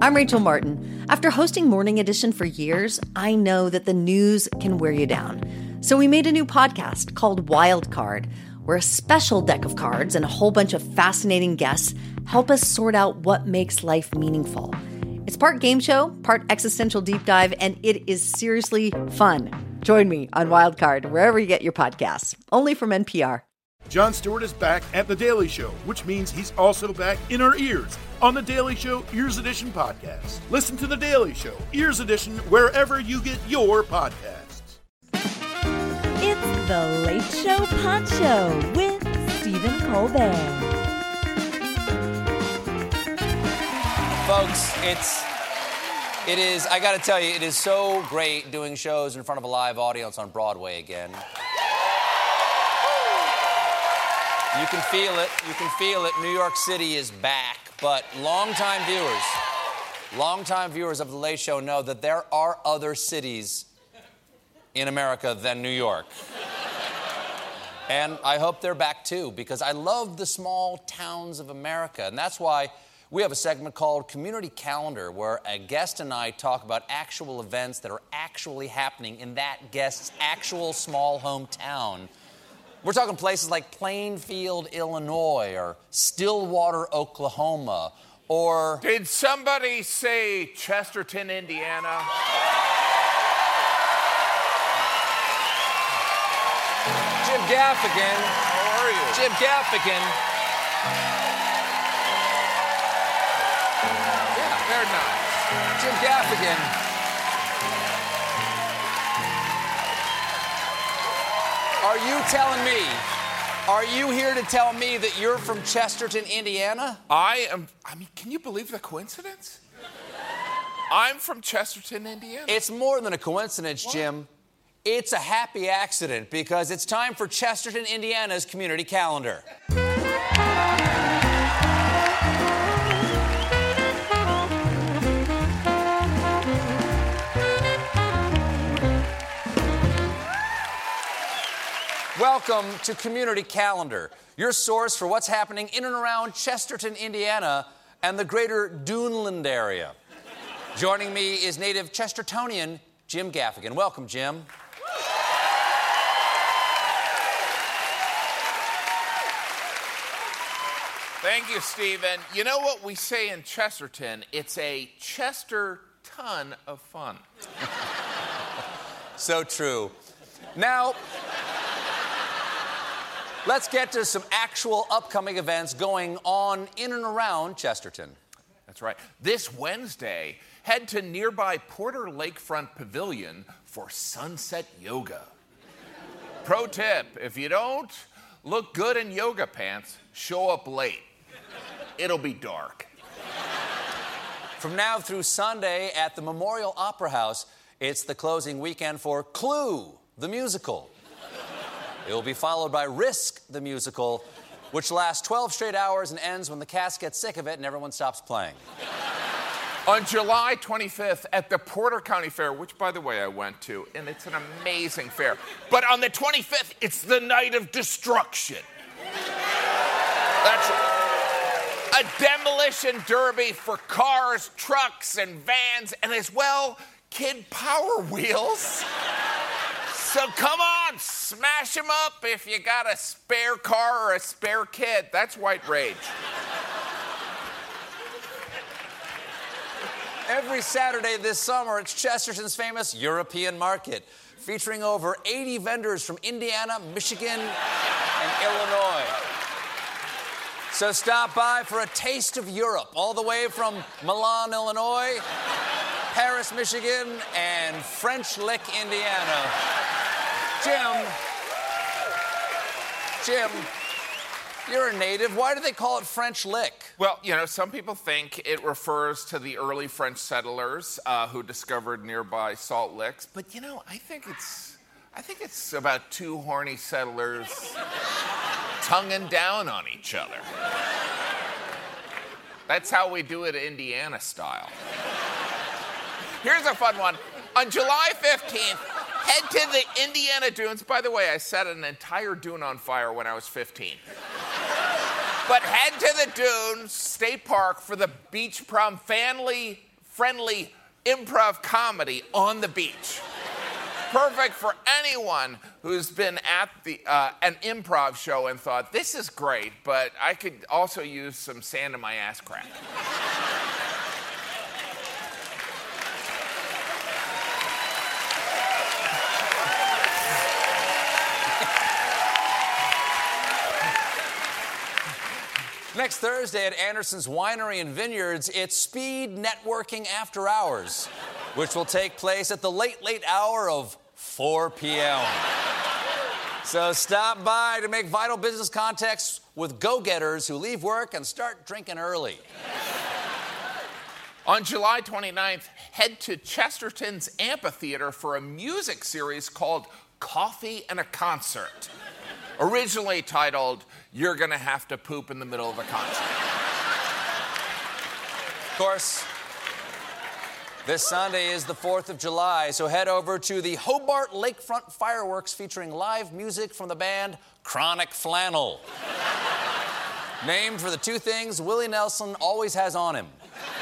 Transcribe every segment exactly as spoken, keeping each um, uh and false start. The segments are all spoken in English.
I'm Rachel Martin. After hosting Morning Edition for years, I know that the news can wear you down. So we made a new podcast called Wild Card, where a special deck of cards and a whole bunch of fascinating guests help us sort out what makes life meaningful. It's part game show, part existential deep dive, and it is seriously fun. Join me on Wild Card, wherever you get your podcasts, only from N P R. Jon Stewart is back at The Daily Show, which means he's also back in our ears on The Daily Show Ears Edition podcast. Listen to The Daily Show Ears Edition wherever you get your podcasts. It's The Late Show Pod Show with Stephen Colbert. Folks, it's, it is, I gotta tell you, it is so great doing shows in front of a live audience on Broadway again. You can feel it. You can feel it. New York City is back. But longtime viewers, longtime viewers of The Late Show know that there are other cities in America than New York. And I hope they're back too, because I love the small towns of America. And that's why we have a segment called Community Calendar, where a guest and I talk about actual events that are actually happening in that guest's actual small hometown. We're talking places like Plainfield, Illinois, or Stillwater, Oklahoma, or... Did somebody say Chesterton, Indiana? Jim Gaffigan. How are you? Jim Gaffigan. Yeah, they're nice. Jim Gaffigan. Are you telling me, are you here to tell me that you're from Chesterton, Indiana? I am, I mean, can you believe the coincidence? I'm from Chesterton, Indiana. It's more than a coincidence, what? Jim. It's a happy accident, because it's time for Chesterton, Indiana's Community Calendar. Welcome to Community Calendar, your source for what's happening in and around Chesterton, Indiana, and the greater Duneland area. Joining me is native Chestertonian Jim Gaffigan. Welcome, Jim. Thank you, Stephen. You know what we say in Chesterton? It's a Chester ton of fun. So true. Now... let's get to some actual upcoming events going on in and around Chesterton. That's right. This Wednesday, head to nearby Porter Lakefront Pavilion for sunset yoga. Pro tip, if you don't look good in yoga pants, show up late. It'll be dark. From now through Sunday at the Memorial Opera House, it's the closing weekend for Clue, the musical. It will be followed by Risk, the musical, which lasts twelve straight hours and ends when the cast gets sick of it and everyone stops playing. On July twenty-fifth at the Porter County Fair, which, by the way, I went to, and it's an amazing fair. But on the twenty-fifth, it's the night of destruction. That's a demolition derby for cars, trucks, and vans, and as well, kid Power Wheels. So come on, smash them up if you got a spare car or a spare kid. That's white rage. Every Saturday this summer, it's Chesterton's famous European Market, featuring over eighty vendors from Indiana, Michigan, and Illinois. So stop by for a taste of Europe, all the way from Milan, Illinois, Paris, Michigan, and French Lick, Indiana. Jim, Jim, you're a native. Why do they call it French Lick? Well, you know, some people think it refers to the early French settlers uh, who discovered nearby salt licks. But, you know, I think it's, I think it's about two horny settlers tonguing down on each other. That's how we do it Indiana style. Here's a fun one. On July fifteenth, head to the Indiana Dunes. By the way, I set an entire dune on fire when I was fifteen. But head to the Dunes State Park for the Beach Prom Family friendly improv comedy on the beach. Perfect for anyone who's been at the uh, an improv show and thought, this is great, but I could also use some sand in my ass crack. Next Thursday at Anderson's Winery and Vineyards, it's Speed Networking After Hours, which will take place at the late, late hour of four p.m. So stop by to make vital business contacts with go-getters who leave work and start drinking early. On July twenty-ninth, head to Chesterton's Amphitheater for a music series called Coffee and a Concert. Originally titled, You're Gonna Have to Poop in the Middle of a Concert. Of course, this Sunday is the fourth of July, so head over to the Hobart Lakefront Fireworks featuring live music from the band Chronic Flannel. Named for the two things Willie Nelson always has on him.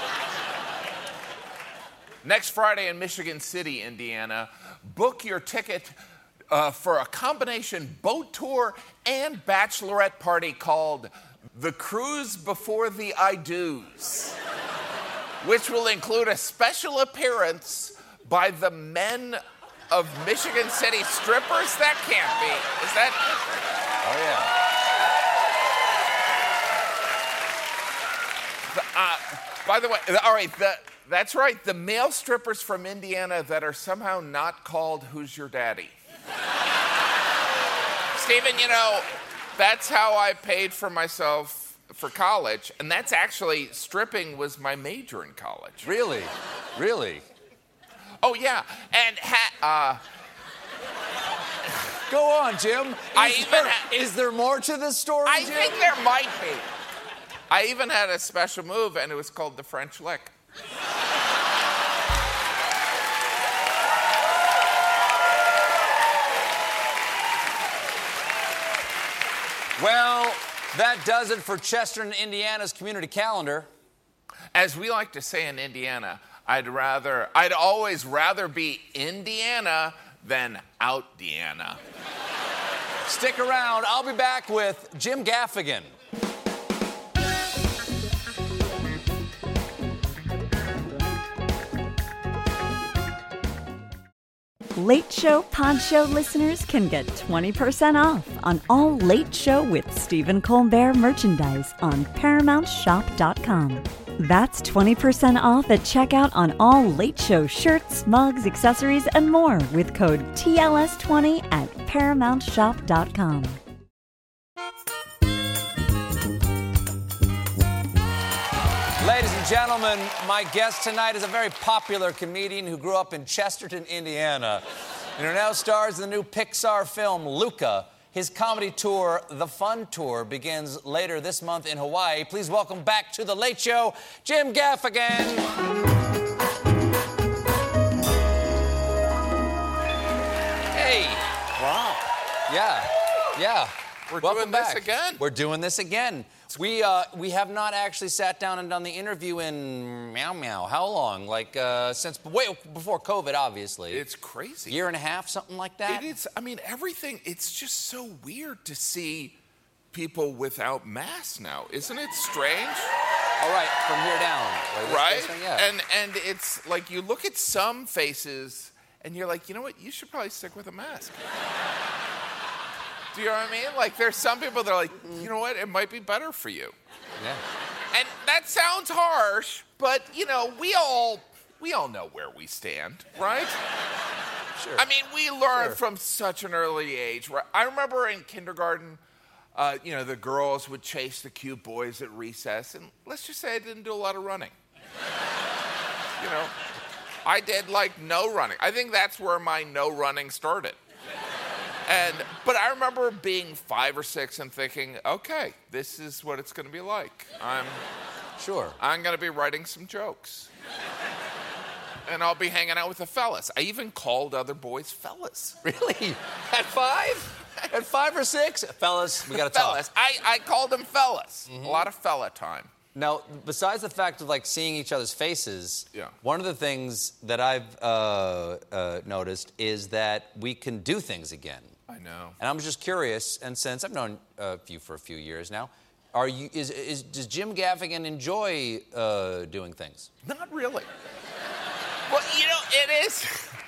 Next Friday in Michigan City, Indiana, book your ticket uh, for a combination boat tour and bachelorette party called The Cruise Before the I-Do's, which will include a special appearance by the men of Michigan City strippers. That can't be. Is that? Oh, yeah. Uh, by the way, all right, the, that's right. The male strippers from Indiana that are somehow not called Who's Your Daddy? Stephen, you know, that's how I paid for myself for college, and that's actually, stripping was my major in college. Really? Really? Oh, yeah, and ha- uh... Go on, Jim. Is, I even there, ha- is there more to this story, I Jim? think there might be. I even had a special move, and it was called the French lick. Well, that does it for Chesterton, Indiana's community calendar. As we like to say in Indiana, I'd rather, I'd always rather be Indiana than out Deanna. Stick around. I'll be back with Jim Gaffigan. Late Show Pod Show listeners can get twenty percent off on all Late Show with Stephen Colbert merchandise on paramount shop dot com. That's twenty percent off at checkout on all Late Show shirts, mugs, accessories, and more with code T L S twenty at paramount shop dot com. Ladies and gentlemen, my guest tonight is a very popular comedian who grew up in Chesterton, Indiana, and who now stars in the new Pixar film, Luca. His comedy tour, The Fun Tour, begins later this month in Hawaii. Please welcome back to The Late Show, Jim Gaffigan. Hey. Wow. Yeah, yeah. We're welcome doing back. this again? We're doing this again. We uh, we have not actually sat down and done the interview in meow meow. How long? Like uh, since way before COVID, obviously. It's crazy. Year and a half, something like that. It is. I mean, everything. It's just so weird to see people without masks now. Isn't it strange? All right, from here down. Like this Right? thing, yeah. And and it's like you look at some faces and you're like, you know what? You should probably stick with a mask. Do you know what I mean? Like, there's some people that are like, you know what? It might be better for you. Yeah. And that sounds harsh, but you know, we all we all know where we stand, right? Sure. I mean, we learn Sure. from such an early age. Right? I remember in kindergarten, uh, you know, the girls would chase the cute boys at recess, and let's just say I didn't do a lot of running. You know, I did like no running. I think that's where my no running started. And, but I remember being five or six and thinking, okay, this is what it's going to be like. I'm, Sure. I'm going to be writing some jokes. And I'll be hanging out with the fellas. I even called other boys fellas. Really? At five? At five or six? Fellas, we got to talk. Fellas. I, I called them fellas. Mm-hmm. A lot of fella time. Now, besides the fact of, like, seeing each other's faces, Yeah. one of the things that I've uh, uh, noticed is that we can do things again. I know. And I'm just curious, and since I've known uh, you for a few years now, are you is, is does Jim Gaffigan enjoy uh, doing things? Not really. Well, you know, it is.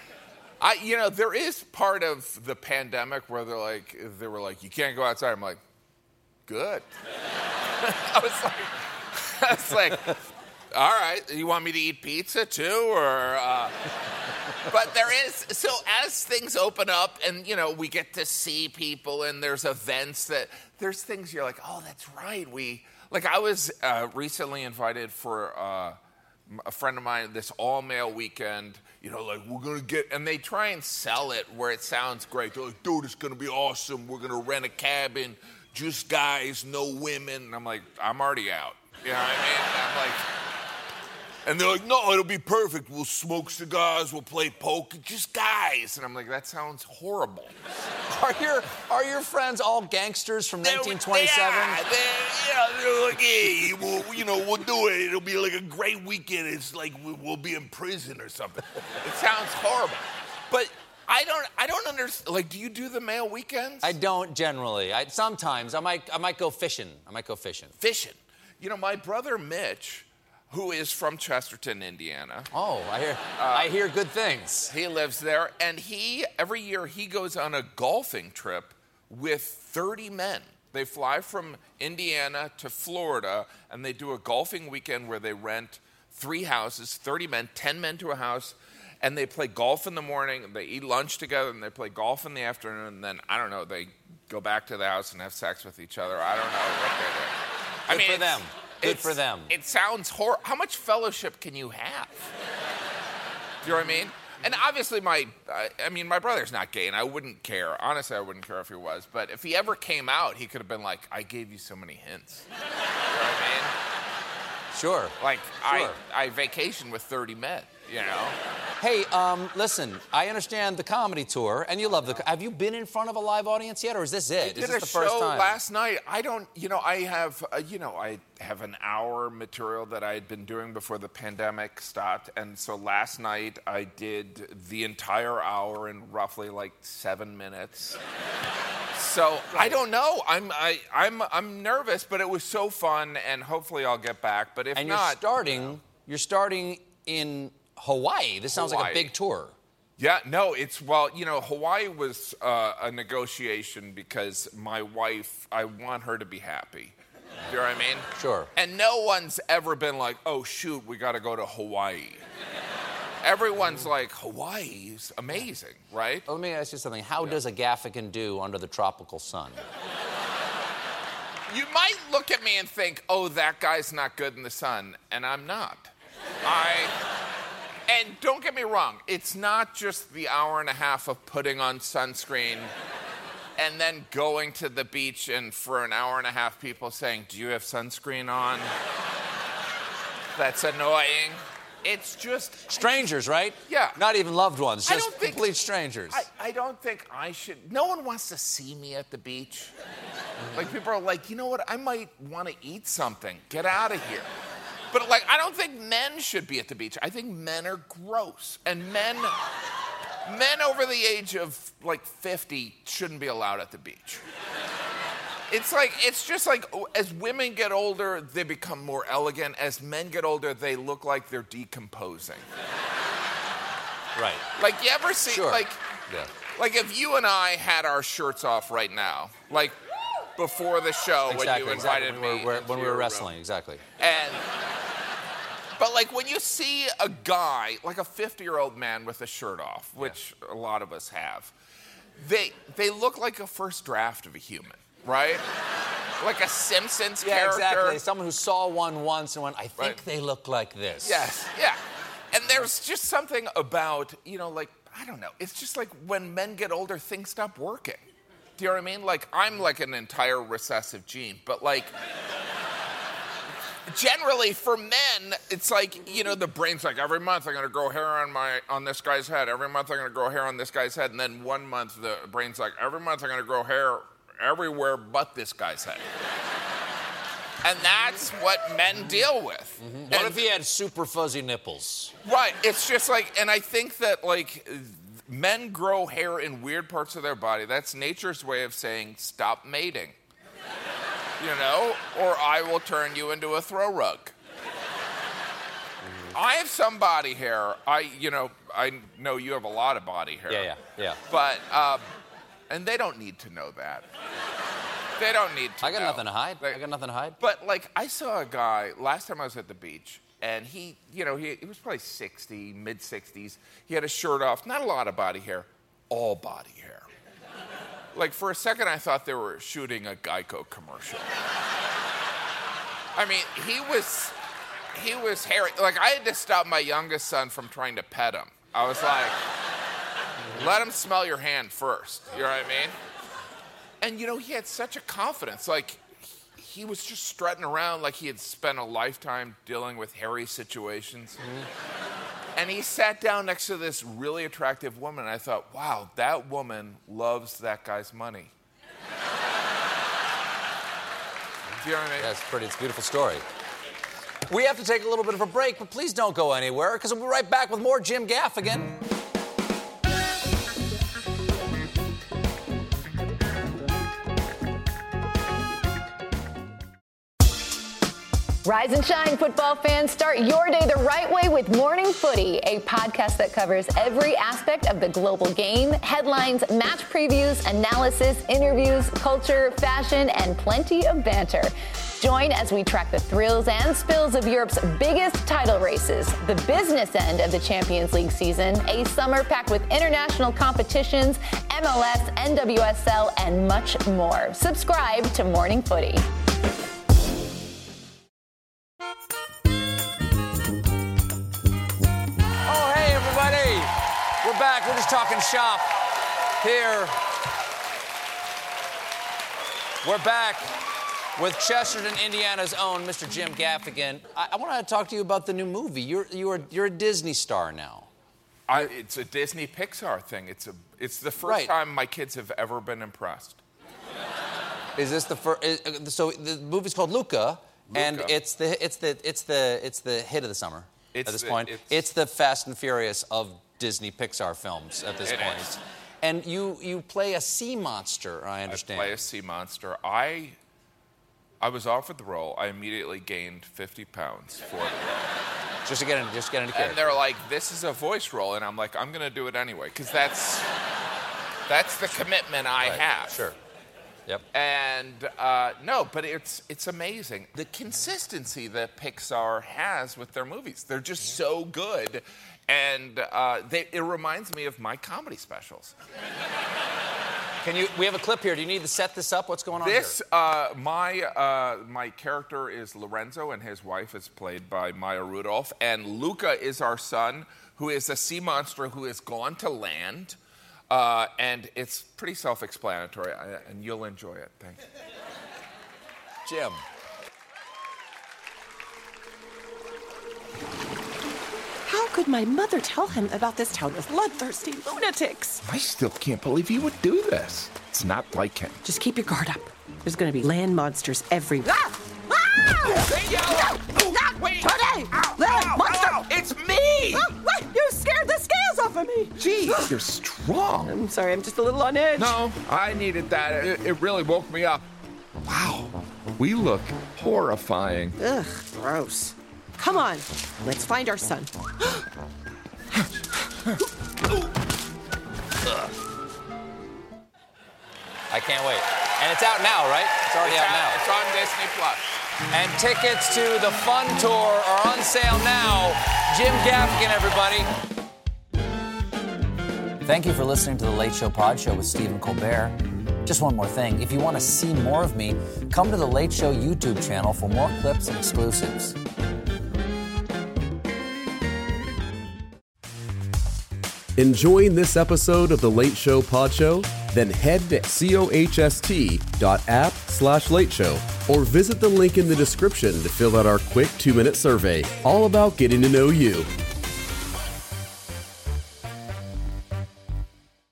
I, you know, there is part of the pandemic where they're like, they were like, you can't go outside. I'm like, good. I was like, I was like, all right, you want me to eat pizza too, or? Uh... But there is, so as things open up and, you know, we get to see people and there's events that, there's things you're like, oh, that's right. We, like I was uh, recently invited for uh, a friend of mine, this all-male weekend, you know, like we're going to get, and they try and sell it where it sounds great. They're like, dude, it's going to be awesome. We're going to rent a cabin, just guys, no women. And I'm like, I'm already out. You know what I mean? I'm like, and they're like, no, it'll be perfect. We'll smoke cigars, we'll play poker, just guys. And I'm like, that sounds horrible. Are your are your friends all gangsters from nineteen twenty-seven? Yeah, they're, yeah, they're like, hey, we'll, you know, we'll do it. It'll be like a great weekend. It's like we'll be in prison or something. It sounds horrible. But I don't, I don't understand. Like, do you do the male weekends? I don't generally. I, sometimes I might I might go fishing. I might go fishing. Fishing. You know, my brother Mitch, who is from Chesterton, Indiana. Oh, I hear uh, I hear good things. He lives there, and he, every year, he goes on a golfing trip with thirty men. They fly from Indiana to Florida, and they do a golfing weekend where they rent three houses, thirty men, ten men to a house, and they play golf in the morning, they eat lunch together, and they play golf in the afternoon, and then, I don't know, they go back to the house and have sex with each other. I don't know what they do. Good I mean, for them. Good for them. It sounds horrible. How much fellowship can you have? Do you know what I mean? And obviously, my, uh, I mean, my brother's not gay, and I wouldn't care. Honestly, I wouldn't care if he was. But if he ever came out, he could have been like, I gave you so many hints. You know what I mean? Sure. Like, Sure. I, I vacation with thirty men, you know? Hey, um, listen, I understand the comedy tour, and you love the... Have you been in front of a live audience yet, or is this it? I Is did this a the show first time? last night. I don't, you know, I have, uh, you know, I have an hour material that I had been doing before the pandemic stopped, and so last night I did the entire hour in roughly like seven minutes. So I don't know. I'm I, I'm I'm nervous, but it was so fun, and hopefully I'll get back. But if and not, you're starting. You're starting in Hawaii. This sounds like Hawaii. a big tour. Yeah, no, it's, well, you know, Hawaii was uh, a negotiation because my wife, I want her to be happy. Do you know what I mean? Sure. And no one's ever been like, oh, shoot, we got to go to Hawaii. Everyone's like, Hawaii is amazing, right? Let me ask you something. How does a Gaffigan do under the tropical sun? You might look at me and think, oh, that guy's not good in the sun, and I'm not. I... And don't get me wrong, it's not just the hour and a half of putting on sunscreen and then going to the beach and for an hour and a half people saying, do you have sunscreen on? That's annoying. It's just... Strangers, right? Yeah. Not even loved ones, I just don't think- complete strangers. I, I don't think I should... No one wants to see me at the beach. Like, people are like, you know what, I might want to eat something. Get out of here. But, like, I don't think men should be at the beach. I think men are gross. And men... Men over the age of, like, fifty shouldn't be allowed at the beach. It's like, it's just like, as women get older, they become more elegant. As men get older, they look like they're decomposing. Right. Like, you ever see, Sure. like, Yeah. like if you and I had our shirts off right now, like before the show Exactly, when you exactly. invited When we me were, into when we were your wrestling, room. exactly. And, but like when you see a guy, like a fifty-year-old man with a shirt off, which yeah. a lot of us have, they they look like a first draft of a human, right? Like a Simpsons Yeah, character. exactly. Someone who saw one once and went, I think Right. they look like this. Yes, yeah. And there's just something about, you know, like, I don't know. It's just like when men get older, things stop working. Do you know what I mean? Like, I'm like an entire recessive gene, but like, generally for men, it's like, you know, the brain's like, every month I'm going to grow hair on my on this guy's head. Every month I'm going to grow hair on this guy's head. And then one month the brain's like, every month I'm going to grow hair everywhere but this guy's head. And that's what men deal with. Mm-hmm. What and, if he had super fuzzy nipples? Right. It's just like, and I think that, like, men grow hair in weird parts of their body. That's nature's way of saying, stop mating. You know? Or I will turn you into a throw rug. Mm-hmm. I have some body hair. I, you know, I know you have a lot of body hair. Yeah, yeah, yeah. But, um, and they don't need to know that. They don't need to I got know. nothing to hide. They, I got nothing to hide. But, like, I saw a guy, last time I was at the beach, and he, you know, he, he was probably sixty, mid-sixties. He had his shirt off, not a lot of body hair, all body hair. Like, for a second, I thought they were shooting a Geico commercial. I mean, he was, he was hairy. Like, I had to stop my youngest son from trying to pet him. I was like, let him smell your hand first. You know what I mean? And, you know, he had such a confidence. Like, he was just strutting around like he had spent a lifetime dealing with hairy situations. Mm-hmm. And he sat down next to this really attractive woman, and I thought, wow, that woman loves that guy's money. Do you know what I mean? That's pretty, it's a beautiful story. We have to take a little bit of a break, but please don't go anywhere, because we'll be right back with more Jim Gaffigan. Rise and shine, football fans. Start your day the right way with Morning Footy, a podcast that covers every aspect of the global game, headlines, match previews, analysis, interviews, culture, fashion, and plenty of banter. Join as we track the thrills and spills of Europe's biggest title races, the business end of the Champions League season, a summer packed with international competitions, M L S, N W S L, and much more. Subscribe to Morning Footy. We're back. We're just talking shop here. We're back with Chesterton, Indiana's own Mister Jim Gaffigan. I, I want to talk to you about the new movie. You're you're you're a Disney star now. I, it's a Disney Pixar thing. It's a it's the first right. time my kids have ever been impressed. Is this the first? So the movie's called Luca, Luca, and it's the it's the it's the it's the hit of the summer it's at this the, point. It's, it's the Fast and Furious of Disney Pixar films at this it point. Is. And you you play a sea monster, I understand. I play a sea monster. I I was offered the role. I immediately gained fifty pounds for the role. Just to get in, just get into character. And they're like, "This is a voice role," and I'm like, "I'm going to do it anyway," because that's that's the commitment I right. have. Sure. Yep. And uh, no, but it's it's amazing the consistency that Pixar has with their movies. They're just so good. And uh, they, it reminds me of my comedy specials. Can you? We have a clip here. Do you need to set this up? What's going on this, here? Uh, my uh, my character is Lorenzo, and his wife is played by Maya Rudolph. And Luca is our son, who is a sea monster who has gone to land. Uh, and it's pretty self-explanatory, I, and you'll enjoy it. Thanks. Jim. How could my mother tell him about this town of bloodthirsty lunatics? I still can't believe he would do this. It's not like him. Just keep your guard up. There's gonna be land monsters everywhere. Ah! Ah! Hey, yo! Ah! Wait! Today! Ow! Land Ow! monster! Ow! It's me! Ah, what? You scared the scales off of me! Jeez, you're strong. I'm sorry, I'm just a little on edge. No, I needed that. It, it really woke me up. Wow, we look horrifying. Ugh, gross. Come on, let's find our son. I can't wait. And it's out now, right? It's already It's out, now. It's on Disney Plus. And tickets to the Fun Tour are on sale now. Jim Gaffigan, everybody. Thank you for listening to The Late Show Pod Show with Stephen Colbert. Just one more thing. If you want to see more of me, come to The Late Show YouTube channel for more clips and exclusives. Enjoying this episode of The Late Show Pod Show? Then head to cohst.app slash late show or visit the link in the description to fill out our quick two-minute survey, all about getting to know you.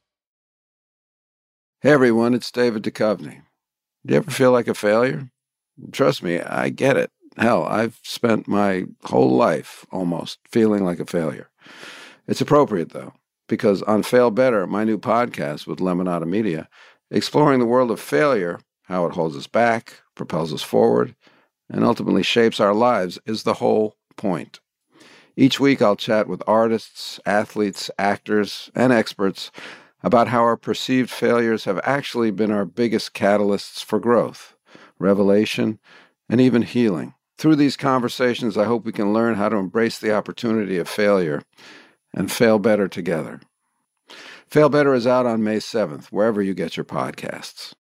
Hey everyone, it's David Duchovny. Do you ever feel like a failure? Trust me, I get it. Hell, I've spent my whole life almost feeling like a failure. It's appropriate, though, because on Fail Better, my new podcast with Lemonada Media, exploring the world of failure, how it holds us back, propels us forward, and ultimately shapes our lives, is the whole point. Each week, I'll chat with artists, athletes, actors, and experts about how our perceived failures have actually been our biggest catalysts for growth, revelation, and even healing. Through these conversations, I hope we can learn how to embrace the opportunity of failure and fail better together. Fail Better is out on May seventh, wherever you get your podcasts.